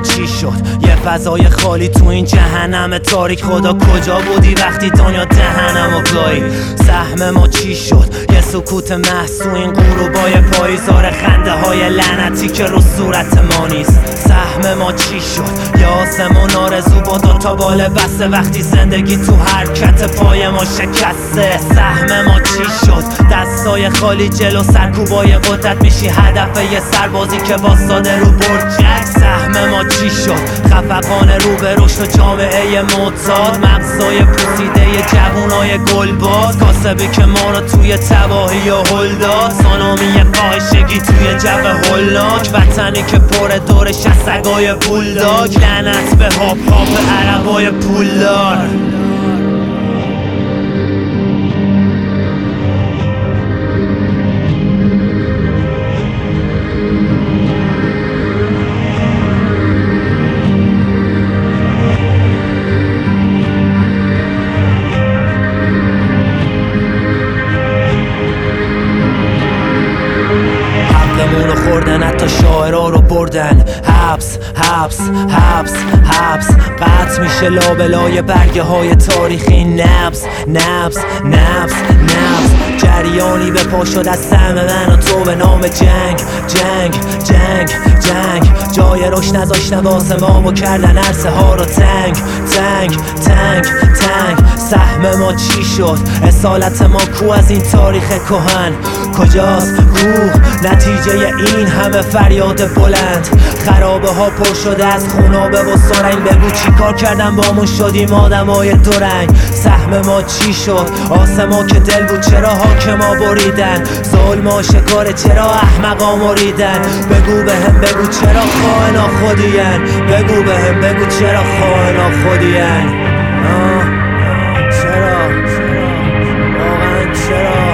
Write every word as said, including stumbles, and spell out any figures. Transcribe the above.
چی شد؟ یه فضای خالی تو این جهنم تاریک. خدا کجا بودی وقتی دنیا دهنمو گاهی؟ سهم ما چی شد؟ یه سکوت محض تو این غروبای پاییزار، خنده های لعنتی که رو صورت ما نیست. سهم ما چی شد؟ یه آسمون آرزو با دوتا بال بسته وقتی زندگی تو حرکت پای ما شکسته. سهم ما چی شد؟ دستای خالی جلو سرکوبای قدرت میشی هدف یه سربازی که واساده رو برجک. سهم ما چی شد؟ خفقان رو به رشد و جامعه معتاد، مغزای پوسیده جوونای گلباز، کاسبی که ما رو توی تباهی و هل داد، سانامی فاحشگی توی جو هولناک، وطنی که پر دورش از سگای بولداگ. لعنت به هاپ هاپ عربای پولدار. حقمونو خوردن، حتی شاعرها رو بردن. حبس حبس حبس حبس قطع میشه لابلای برگه های تاریخی. نبض نبض نبض نبض جریانی به پا شد از سهم من و تو به نام جنگ جنگ جنگ جنگ. جای رشد نذاشتن واسه ما و کردن عرصه ها رو تنگ تنگ تنگ تنگ. سهم ما چی شد؟ اصالت ما کو از این تاریخ کهن؟ کجاست روح نتیجه این همه فریاد بلند؟ خرابه ها پر شده از خونابه و سرنگ. بگو چی کار کردن بامون شدیم آدمای دورنگ؟ سهم ما چی شد؟ آسما که دل بود چرا حاکما بریدن؟ ظلم شکار چرا احمقا مریدن؟ بگو بهم بگو چرا خائنا خودین؟ بگو بهم بگو چرا خائنا خودین؟ آه چرا؟ واقعا چرا؟